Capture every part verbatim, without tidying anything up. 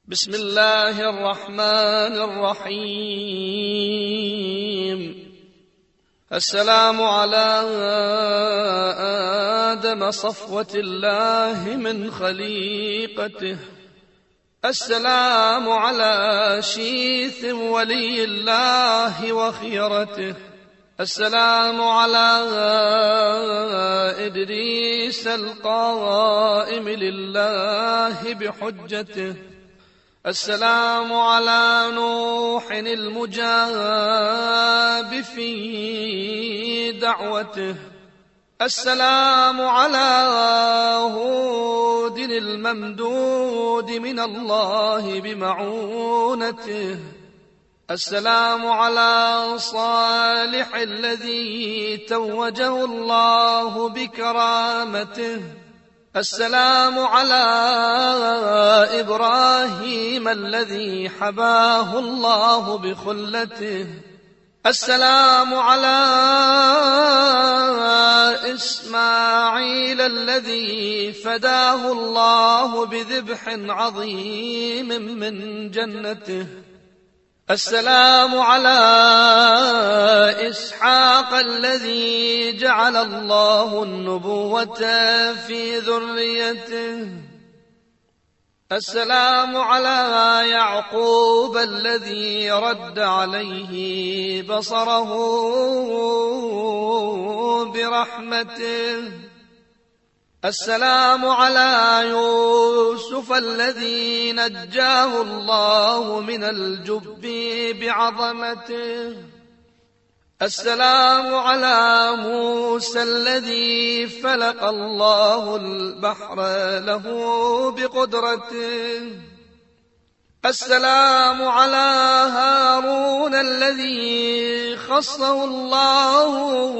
بسم الله الرحمن الرحيم. السلام على آدم صفوة الله من خليقته، السلام على شيث ولي الله وخيرته، السلام على إدريس القائم لله بحجته، السلام على نوح المجاب في دعوته، السلام على هود الممدود من الله بمعونته، السلام على صالح الذي توجه الله بكرامته، السلام على إبراهيم الذي حباه الله بخلته، السلام على إسماعيل الذي فداه الله بذبح عظيم من جنته، السلام على إسحاق الذي جعل الله النبوة في ذريته، السلام على يعقوب الذي رد عليه بصره برحمته، السلام على يوسف الذي نجاه الله من الجب بعظمته، السلام على موسى الذي فلق الله البحر له بقدرته، السلام على هارون الذي خصه الله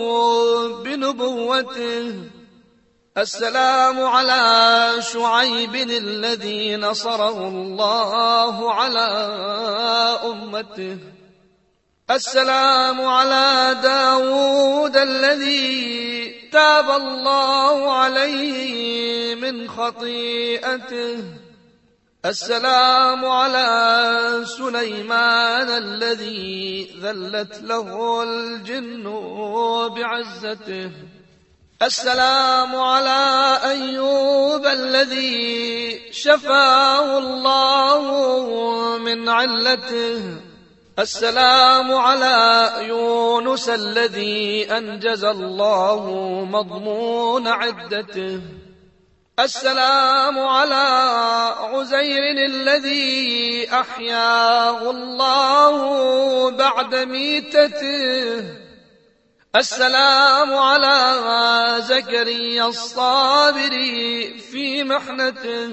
بنبوته، السلام على شعيب الذي نصره الله على أمته، السلام على داود الذي تاب الله عليه من خطيئته، السلام على سليمان الذي ذلت له الجن بعزته، السلام على أيوب الذي شفاه الله من علته، السلام على يونس الذي أنجز الله مضمون عدته، السلام على عزير الذي أحياه الله بعد ميتته، السلام على زكريا الصابر في محنته،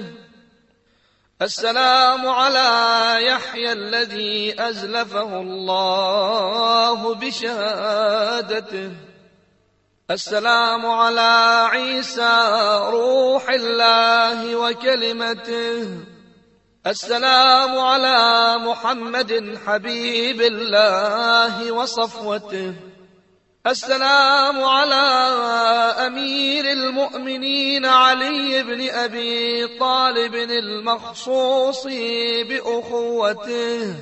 السلام على يحيى الذي أزلفه الله بشهادته، السلام على عيسى روح الله وكلمته، السلام على محمد حبيب الله وصفوته، السلام على أمير المؤمنين علي بن أبي طالب المخصوص بأخوته،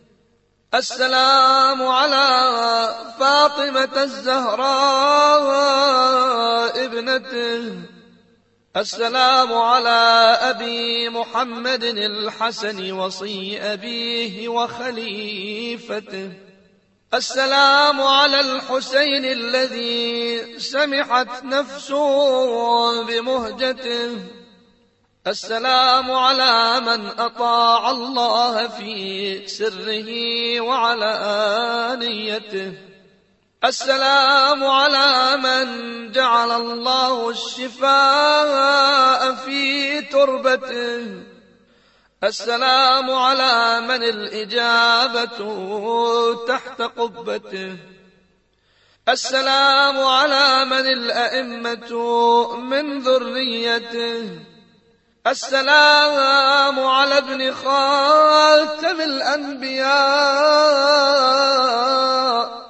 السلام على فاطمة الزهراء ابنته، السلام على أبي محمد الحسن وصي أبيه وخليفته، السلام على الحسين الذي سمحت نفسه بمهجته، السلام على من أطاع الله في سره وعلى آنيته، السلام على من جعل الله الشفاء في تربته، السلام على من الإجابة تحت قبته، السلام على من الأئمة من ذريته، السلام على ابن خاتم الأنبياء،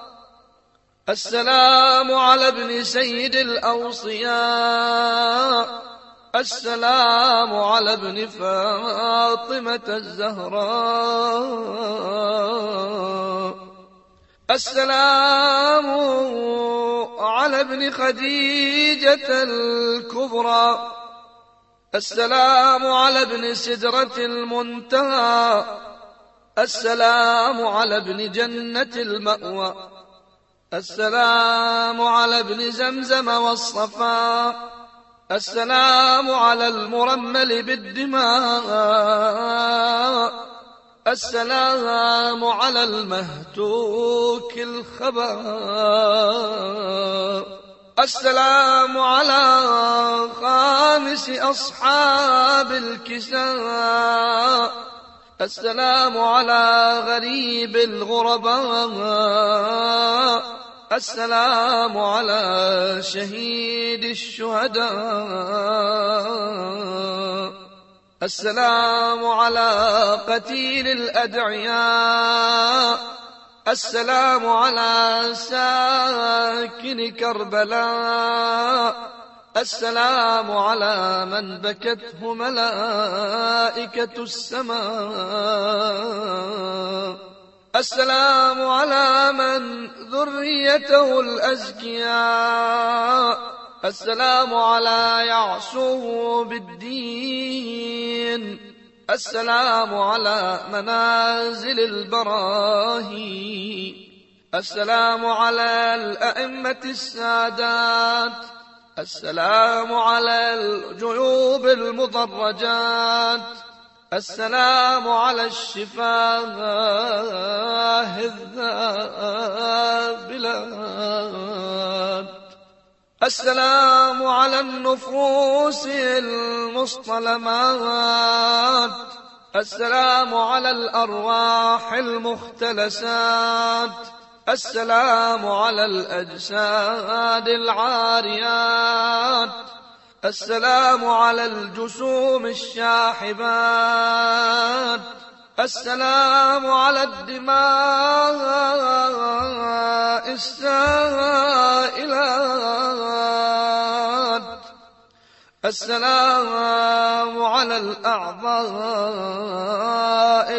السلام على ابن سيد الأوصياء، السلام على ابن فاطمة الزهراء. السلام على ابن خديجة الكبرى. السلام على ابن سدرة المنتهى. السلام على ابن جنة المأوى. السلام على ابن زمزم والصفا. السلام على المرمل بالدماء. السلام على المهتوك الخباء. السلام على خامس أصحاب الكساء. السلام على غريب الغرباء. السلام على شهيد الشهداء. السلام على قتيل الأدعياء. السلام على ساكن كربلاء. السلام على من بكته ملائكة السماء. السلام على من ذريته الأزكياء. السلام على يعصوب الدين. السلام على منازل البراهي. السلام على الأئمة السادات. السلام على الجيوب المضرجات. السلام على الشفاه الذابلات. السلام على النفوس المصطلمات. السلام على الأرواح المختلسات. السلام على الأجساد العاريات. السلام على الجسوم الشاحبات. السلام على الدماء السائلات. السلام على الأعضاء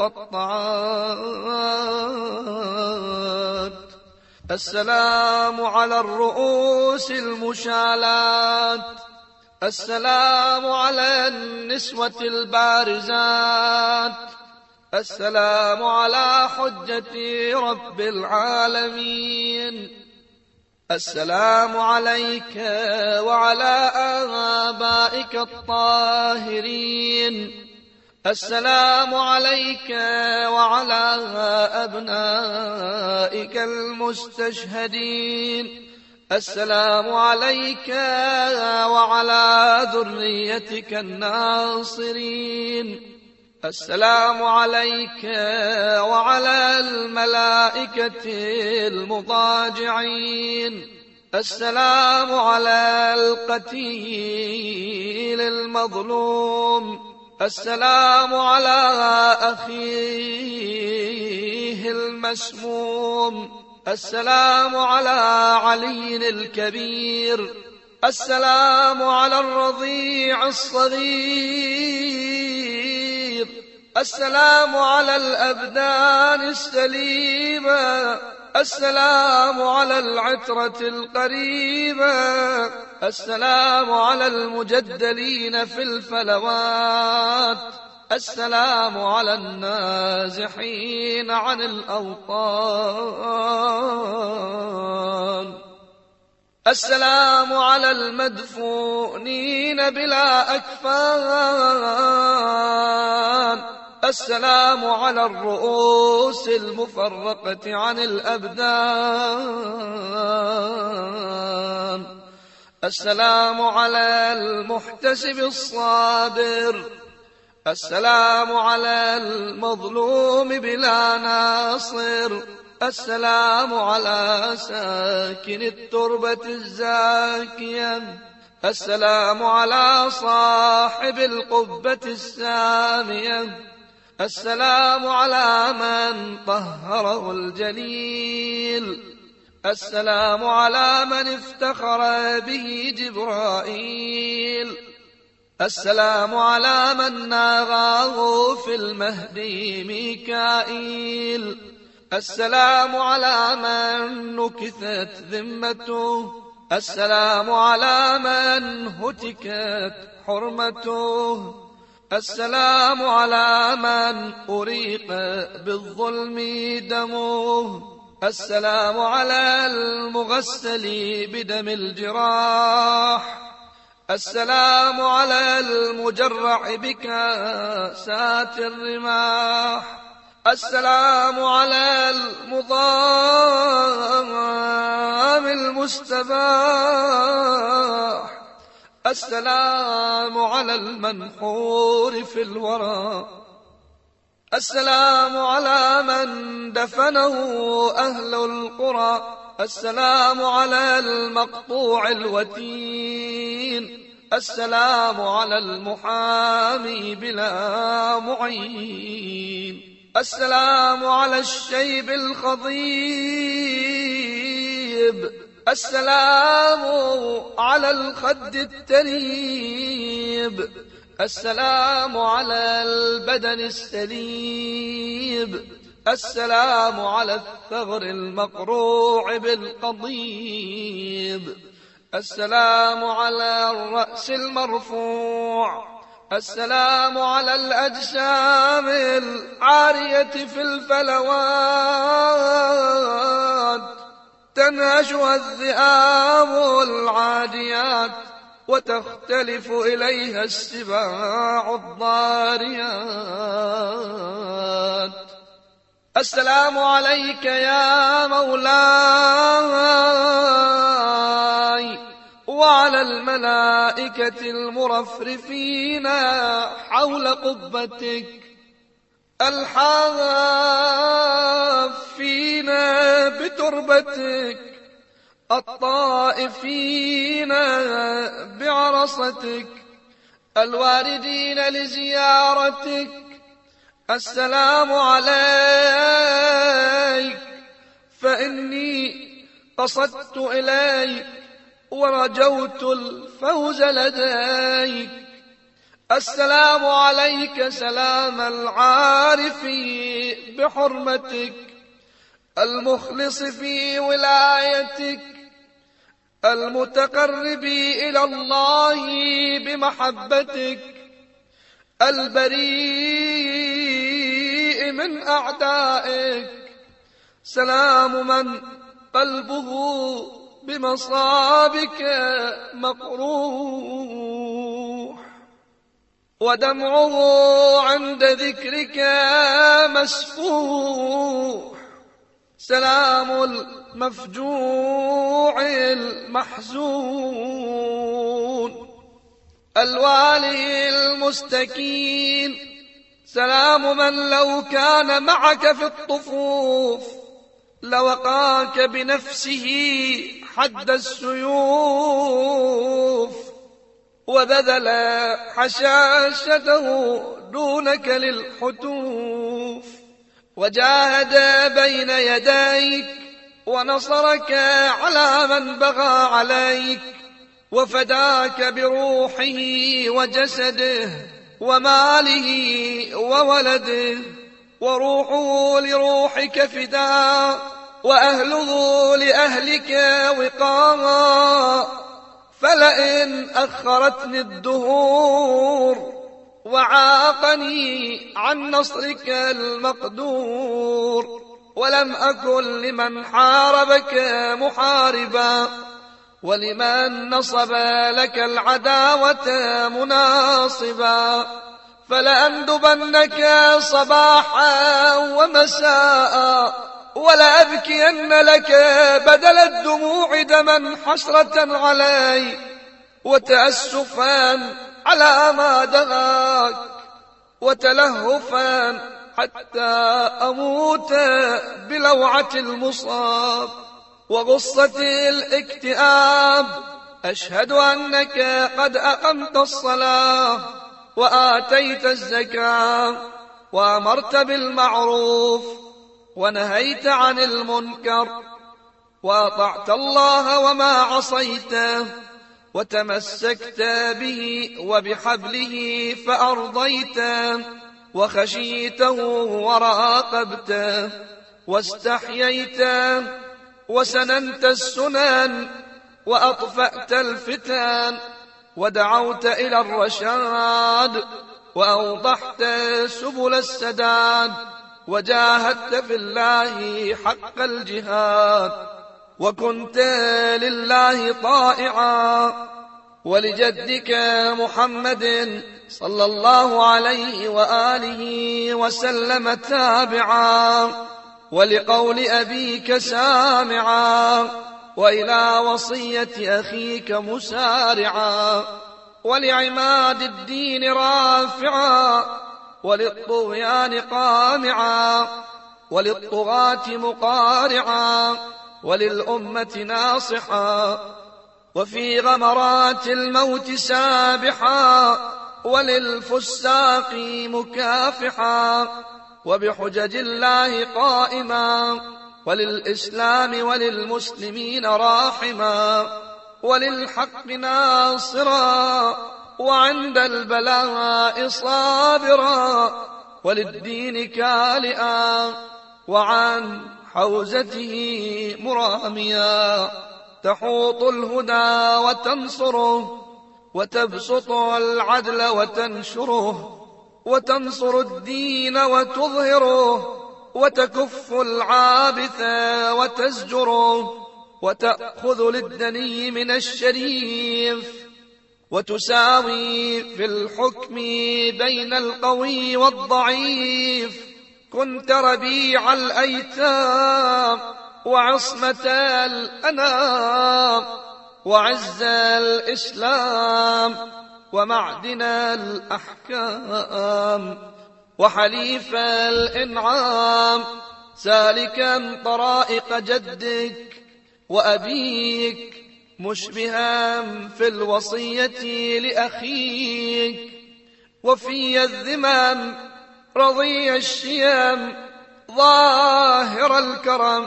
المقطعات. السلام على الرؤوس المشالات. السلام على النسوة البارزات. السلام على حجة رب العالمين. السلام عليك وعلى آبائك الطاهرين. السلام عليك وعلى أبنائك المستشهدين. السلام عليك وعلى ذريتك الناصرين. السلام عليك وعلى الملائكة المضاجعين. السلام على القتيل المظلوم. السلام على أخيه المسموم. السلام على علي الكبير. السلام على الرضيع الصغير. السلام على الأبدان السليمة. السلام على العترة القريبة. السلام على المجدلين في الفلوات. السلام على النازحين عن الأوطان. السلام على المدفونين بلا أكفان. السلام على الرؤوس المفرقة عن الأبدان. السلام على المحتسب الصابر. السلام على المظلوم بلا ناصر. السلام على ساكن التربة الزاكية. السلام على صاحب القبة السامية. السلام على من طهره الجليل. السلام على من افتخر به جبرائيل. السلام على من ناغاه في المهد ميكائيل. السلام على من نكثت ذمته. السلام على من هتكت حرمته. السلام على من أريق بالظلم دمه. السلام على المغسل بدم الجراح. السلام على المجرع بكاسات الرماح. السلام على المضام المستباح. السلام على المنحور في الورى. السلام على من دفنه أهل القرى. السلام على المقطوع الوتين. السلام على المحامي بلا معين. السلام على الشيب الخضيب. السلام على الخد التريب. السلام على البدن السليب. السلام على الثغر المقروع بالقضيب. السلام على الرأس المرفوع. السلام على الأجسام العارية في الفلوات تنهشها الذئاب العاديات وتختلف إليها السباع الضاريات. السلام عليك يا مولاي وعلى الملائكة المرفرفين حول قبتك الحافين بتربتك الطائفين بعرصتك الواردين لزيارتك. السلام عليك فإني قصدت إليك ورجوت الفوز لديك. السلام عليك سلام العارف بحرمتك المخلص في ولايتك المتقرب إلى الله بمحبتك البريء من أعدائك. سلام من قلبه بمصابك مقروح ودمعه عند ذكرك مسفوح. سلام المفجوع المحزون الوالي المستكين. سلام من لو كان معك في الطفوف لوقاك بنفسه حد السيوف وبذل حشاشته دونك للحتوف وجاهد بين يديك ونصرك على من بغى عليك وفداك بروحه وجسده وماله وولده وروحه لروحك فداء وأهله لأهلك وقاما. فلئن أخرتني الدهور وعاقني عن نصرك المقدور ولم أكن لمن حاربك محاربا ولمن نصب لك العداوة مناصبا فلأندبنك صباحا ومساء ولأبكين لك بدل الدموع دما حسرة علي وتأسفا على ما دغاك وتلهفا حتى أموت بلوعة المصاب وغصة الاكتئاب. أشهد أنك قد أقمت الصلاة وآتيت الزكاة وأمرت بالمعروف ونهيت عن المنكر وأطعت الله وما عصيته وتمسكت به وبحبله فأرضيته، وخشيته وراقبته، واستحييته، وسننت السنن، وأطفأت الفتن، ودعوت إلى الرشاد، وأوضحت سبل السداد، وجاهدت في الله حق الجهاد، وكنت لله طائعا ولجدك محمد صلى الله عليه وآله وسلم تابعا، ولقول أبيك سامعا، وإلى وصية أخيك مسارعا، ولعماد الدين رافعا، وللطغيان قامعا، وللطغاة مقارعا، وللأمة ناصحا، وفي غمرات الموت سابحا، وللفساق مكافحا، وبحجج الله قائما، وللإسلام وللمسلمين راحما، وللحق ناصرا، وعند البلاء صابرا، وللدين كالئا، وعن حوزته مراميا، تحوط الهدى وتنصره، وتبسط العدل وتنشره، وتنصر الدين وتظهره، وتكف العابث وتزجره، وتأخذ للدني من الشريف، وتساوي في الحكم بين القوي والضعيف. كنت ربيع الأيتام، وعصمة الأنام، وعز الإسلام، ومعدن الأحكام، وحليف الإنعام، سالكا طرائق جدك وأبيك، مشبها في الوصية لأخيك، وفي الذمم رضي الشيم، ظاهر الكرم،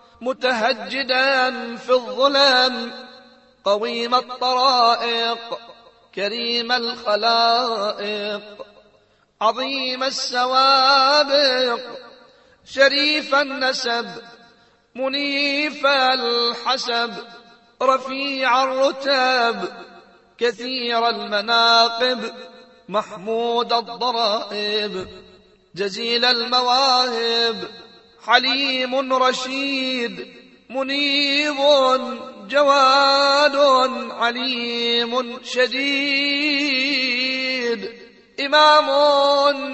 متهجدا في الظلم، قويم الطرائق، كريم الخلائق، عظيم السوابق، شريف النسب، منيف الحسب، رفيع الرتب، كثير المناقب، محمود الضرائب، جزيل المواهب، حليم رشيد، منيب جواد، عليم شديد، إمام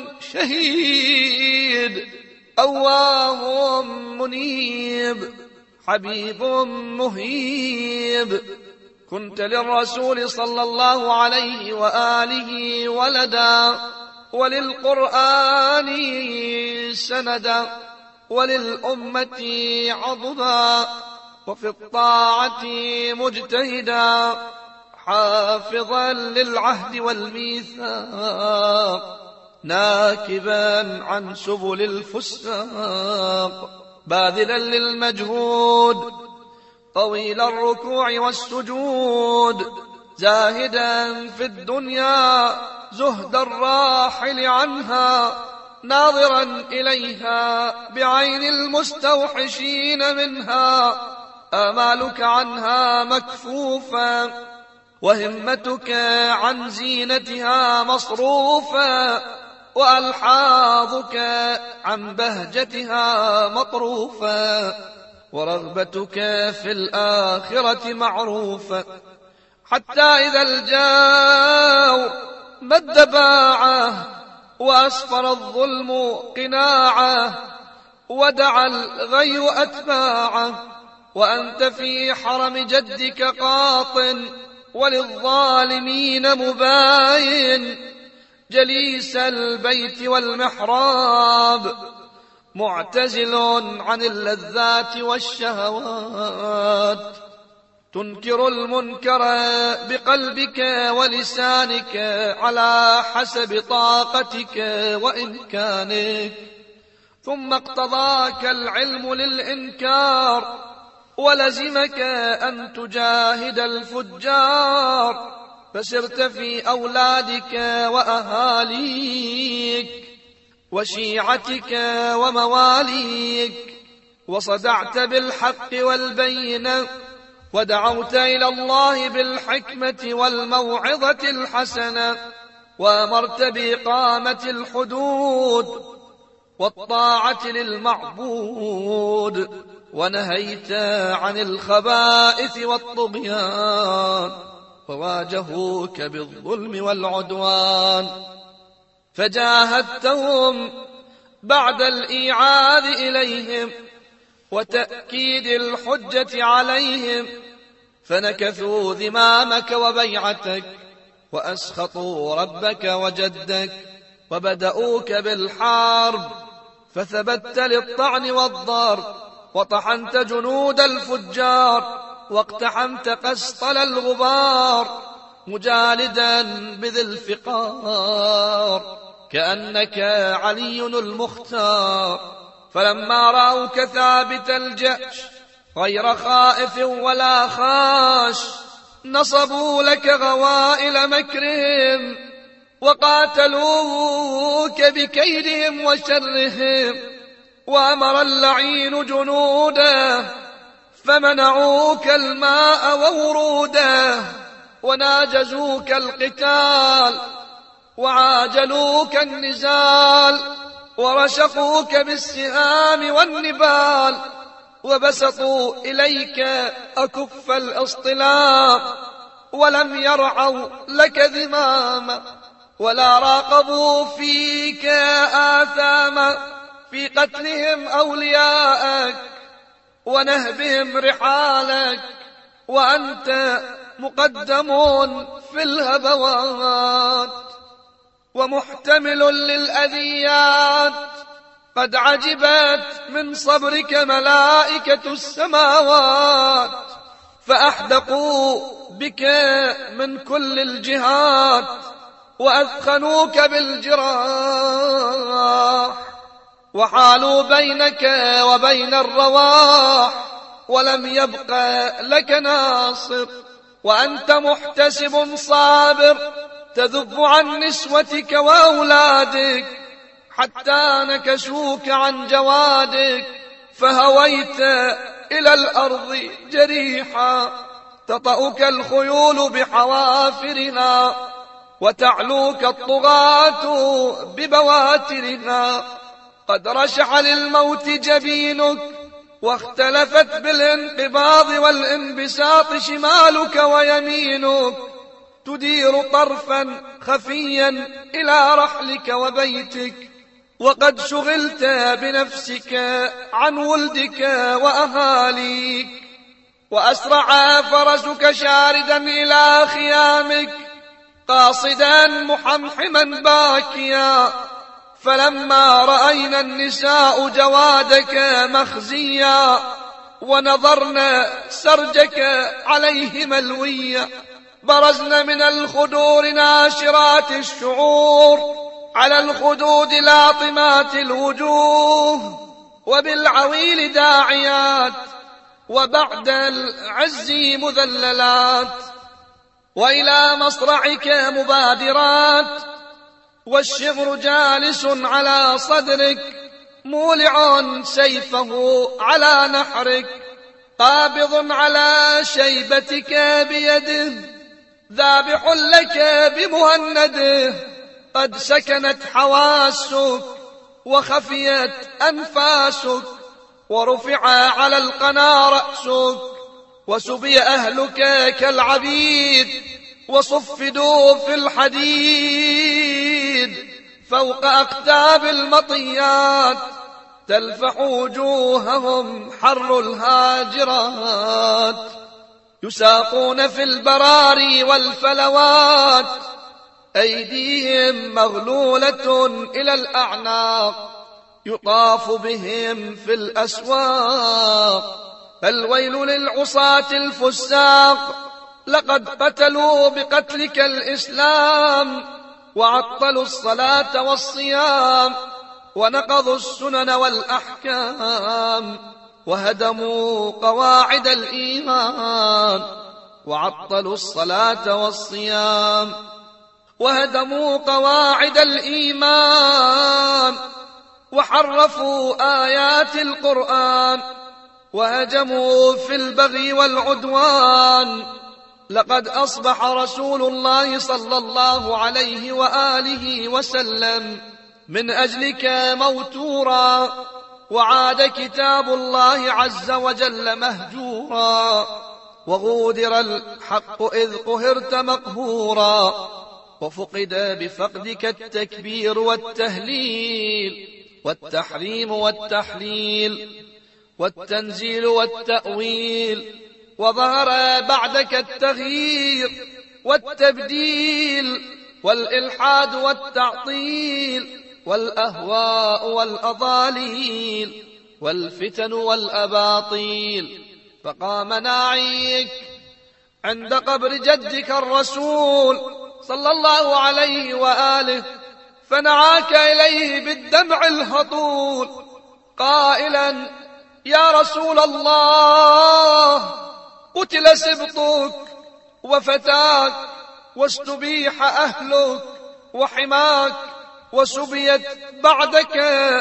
شهيد، أواه منيب، حبيب مهيب. كنت للرسول صلى الله عليه وآله ولدا، وللقرآن سندا، وللأمة عضدا، وفي الطاعة مجتهدا، حافظا للعهد والميثاق، ناكبا عن سبل الفساق، باذلا للمجهود، طويل الركوع والسجود، زاهدا في الدنيا زهد الراحل عنها، ناظرا إليها بعين المستوحشين منها، آمالك عنها مكفوفا، وهمتك عن زينتها مصروفا، وألحاظك عن بهجتها مطروفا، ورغبتك في الآخرة معروفة، حتى إذا الجاو مد باعه، وأسفر الظلم قناعه، ودعا الغي أتباعه، وأنت في حرم جدك قاط، وللظالمين مباين، جليس البيت والمحراب، معتزل عن اللذات والشهوات، تنكر المنكر بقلبك ولسانك على حسب طاقتك وإمكانك، ثم اقتضاك العلم للإنكار، ولزمك أن تجاهد الفجار، فسرت في أولادك وأهاليك وشيعتك ومواليك، وصدعت بالحق والبينة، ودعوت إلى الله بالحكمة والموعظة الحسنة، وأمرت بإقامة الحدود والطاعة للمعبود، ونهيت عن الخبائث والطغيان، وواجهوك بالظلم والعدوان، فجاهدتهم بعد الإيعاد إليهم وتأكيد الحجة عليهم، فنكثوا ذمامك وبيعتك، وأسخطوا ربك وجدك، وبدأوك بالحرب، فثبت للطعن والضرب، وطحنت جنود الفجار، واقتحمت قسطل الغبار، مجالدا بذي الفقار، كأنك علي المختار. فلما رأوك ثابت الجأش غير خائف ولا خاش، نصبوا لك غوائل مكرهم، وقاتلوك بكيدهم وشرهم، وأمر اللعين جنوده فمنعوك الماء ووروده، وناجزوك القتال وعاجلوك النزال، ورشقوك بالسهام والنبال، وبسطوا إليك أكف الاصطلام، ولم يرعوا لك ذماما، ولا راقبوا فيك آثاما، في قتلهم أولياءك ونهبهم رحالك، وأنت مقدم في الهبوات ومحتمل للأذيات. قد عجبت من صبرك ملائكة السماوات، فأحدقوا بك من كل الجهات، وأثخنوك بالجراح، وحالوا بينك وبين الرواح، ولم يبق لك ناصر، وأنت محتسب صابر، تذب عن نسوتك وأولادك، حتى نكشوك عن جوادك، فهويت إلى الأرض جريحا، تطأك الخيول بحوافرها، وتعلوك الطغاة ببواترها. قد رشح للموت جبينك، واختلفت بالانقباض والانبساط شمالك ويمينك، تدير طرفا خفيا إلى رحلك وبيتك، وقد شغلت بنفسك عن ولدك وأهاليك. وأسرع فرسك شاردا إلى خيامك، قاصدا محمحما باكيا، فلما رأينا النساء جوادك مخزيا، ونظرنا سرجك عليه ملويا، برزن من الخدور ناشرات الشعور، على الخدود لاطمات الوجوه، وبالعويل داعيات، وبعد العز مذللات، وإلى مصرعك مبادرات، والشغر جالس على صدرك، مولع سيفه على نحرك، قابض على شيبتك بيده، ذابح لك بمهنده. قد سكنت حواسك وخفيت أنفاسك، ورفع على القنا رأسك، وسبي أهلك كالعبيد، وصفدوا في الحديد فوق أقتاب المطيات، تلفح وجوههم حر الهاجرات، يساقون في البراري والفلوات، أيديهم مغلولة إلى الأعناق، يطاف بهم في الأسواق. فالويل للعصاة الفساق، لقد قتلوا بقتلك الإسلام، وعطلوا الصلاة والصيام، ونقضوا السنن والأحكام، وهدموا قواعد الإيمان، وعطلوا الصلاة والصيام. وهدموا قواعد الإيمان، وحرفوا آيات القرآن، وهجموا في البغي والعدوان. لقد أصبح رسول الله صلى الله عليه وآله وسلم من أجلك موتورا، وعاد كتاب الله عز وجل مهجورا، وغودر الحق إذ قهرت مقهورا، وفقد بفقدك التكبير والتهليل، والتحريم والتحليل، والتنزيل والتأويل، وظهر بعدك التغيير والتبديل، والإلحاد والتعطيل، والأهواء والأضاليل، والفتن والأباطيل. فقام ناعيك عند قبر جدك الرسول صلى الله عليه وآله، فنعاك إليه بالدمع الهطول قائلا: يا رسول الله، قتل سبطك وفتاك، واستبيح أهلك وحماك، وسبيت بعدك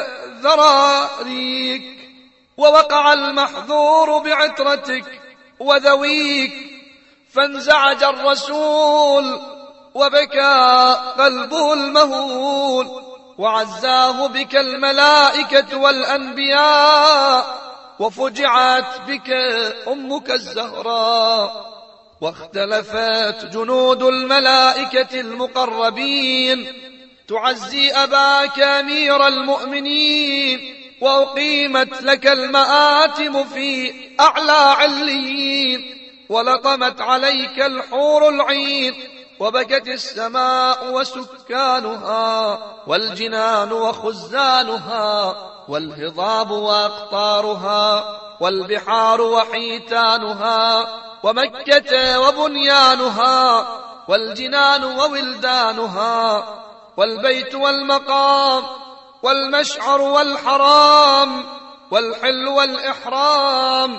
ذراريك، ووقع المحذور بعترتك وذويك. فانزعج الرسول وبكى قلبه المهول، وعزاه بك الملائكة والأنبياء، وفجعت بك أمك الزهراء. واختلفت جنود الملائكة المقربين تعزي أباك أمير المؤمنين، وأقيمت لك المآتم في أعلى عليين، ولطمت عليك الحور العين، وبكت السماء وسكانها، والجنان وخزانها، والهضاب وأقطارها، والبحار وحيتانها، ومكة وبنيانها، والجنان وولدانها، والبيت والمقام، والمشعر والحرام، والحل والإحرام.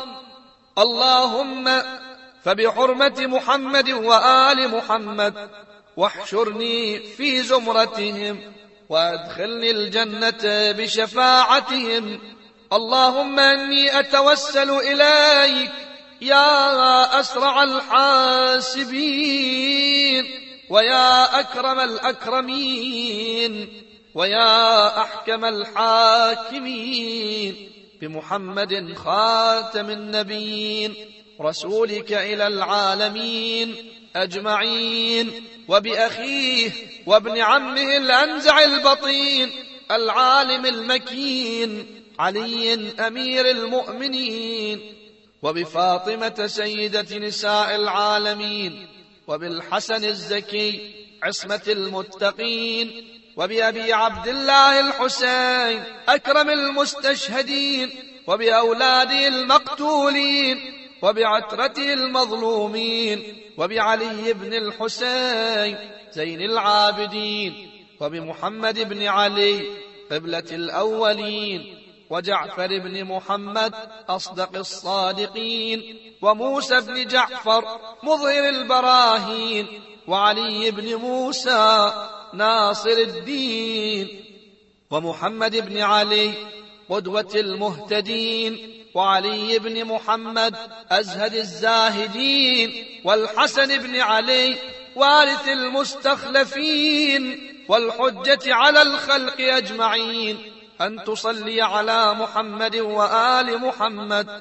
اللهم فبحرمة محمد وآل محمد واحشرني في زمرتهم، وادخلني الجنة بشفاعتهم. اللهم إني أتوسل إليك يا أسرع الحاسبين، ويا أكرم الأكرمين، ويا أحكم الحاكمين، بمحمد خاتم النبيين، رسولك إلى العالمين أجمعين، وبأخيه وابن عمه الأنزع البطين العالم المكين علي أمير المؤمنين، وبفاطمة سيدة نساء العالمين، وبالحسن الزكي عصمة المتقين، وبأبي عبد الله الحسين أكرم المستشهدين، وبأولاده المقتولين، وبعترته المظلومين، وبعلي بن الحسين زين العابدين، وبمحمد بن علي قبلة الأولين، وجعفر بن محمد أصدق الصادقين، وموسى بن جعفر مظهر البراهين، وعلي بن موسى ناصر الدين، ومحمد بن علي قدوة المهتدين، وعلي بن محمد أزهد الزاهدين، والحسن بن علي وارث المستخلفين، والحجة على الخلق أجمعين، أن تصلي على محمد وآل محمد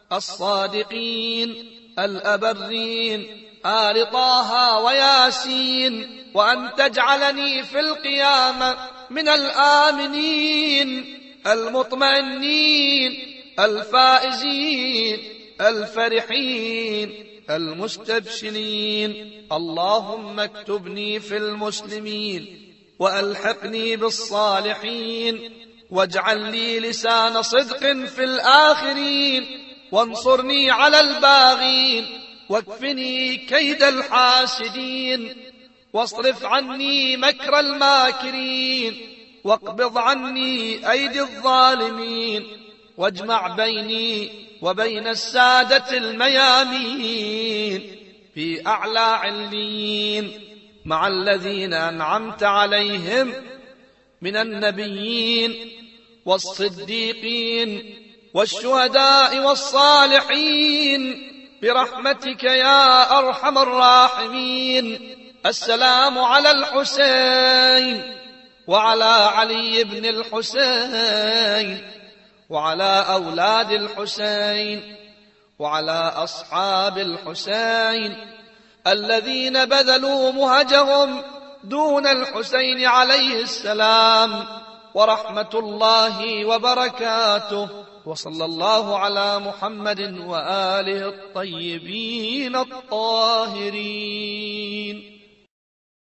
الصادقين الأبرين، آل طه وياسين، وأن تجعلني في القيامة من الآمنين المطمئنين الفائزين الفرحين المستبشرين. اللهم اكتبني في المسلمين، وألحقني بالصالحين، واجعل لي لسان صدق في الآخرين، وانصرني على الباغين، واكفني كيد الحاسدين، واصرف عني مكر الماكرين، واقبض عني أيدي الظالمين، واجمع بيني وبين السادة الميامين في أعلى عليين مع الذين أنعمت عليهم من النبيين والصديقين والشهداء والصالحين برحمتك يا أرحم الراحمين. السلام على الحسين وعلى علي بن الحسين وعلى أولاد الحسين وعلى أصحاب الحسين الذين بذلوا مهجهم دون الحسين عليه السلام ورحمة الله وبركاته. وصلى الله على محمد وآله الطيبين الطاهرين.